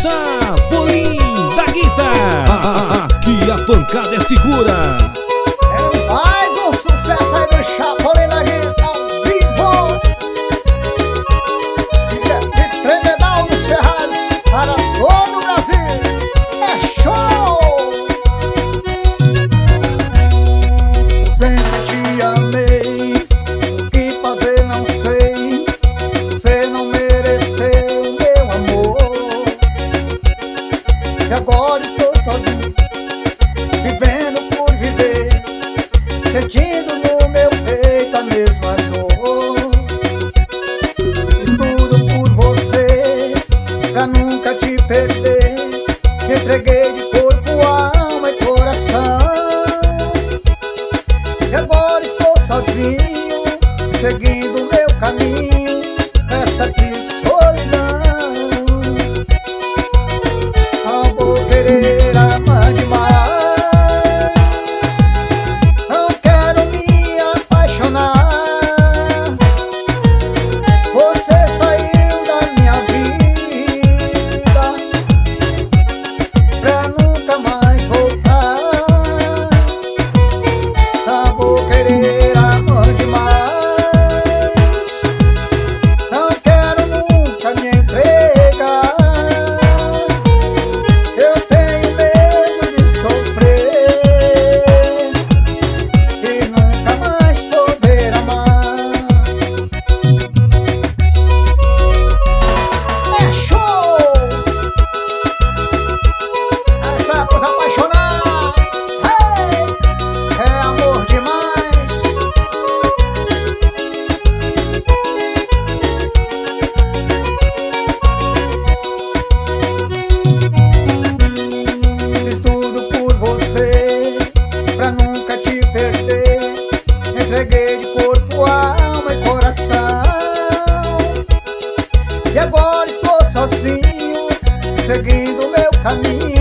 Chapolin da Guita. Aqui a pancada é segura. É mais um sucesso aí do Chapolin da Guita ao vivo. E Tremedal dos Ferraz para todo o Brasil. É show! Sempre te amei, o que fazer não sei. Você não mereceu meu amor. E agora estou sozinho, vivendo por viver, sentindo no meu peito a mesma dor. Estudo por você, pra nunca te perder. Me entreguei de corpo, alma e coração. E agora estou sozinho, seguindo meu caminho, essa de solidão. Não vou querer amar demais, não quero me apaixonar. Você saiu da minha vida pra nunca mais voltar. Não vou querer amar demais, não quero nunca me entregar. Eu tenho medo de sofrer e nunca mais poder amar. É show! Essa coisa apaixonada, hey! É amor demais. Fiz tudo por você, pra nunca te perder. Me entreguei de corpo, alma e coração. E agora estou sozinho, seguindo meu caminho,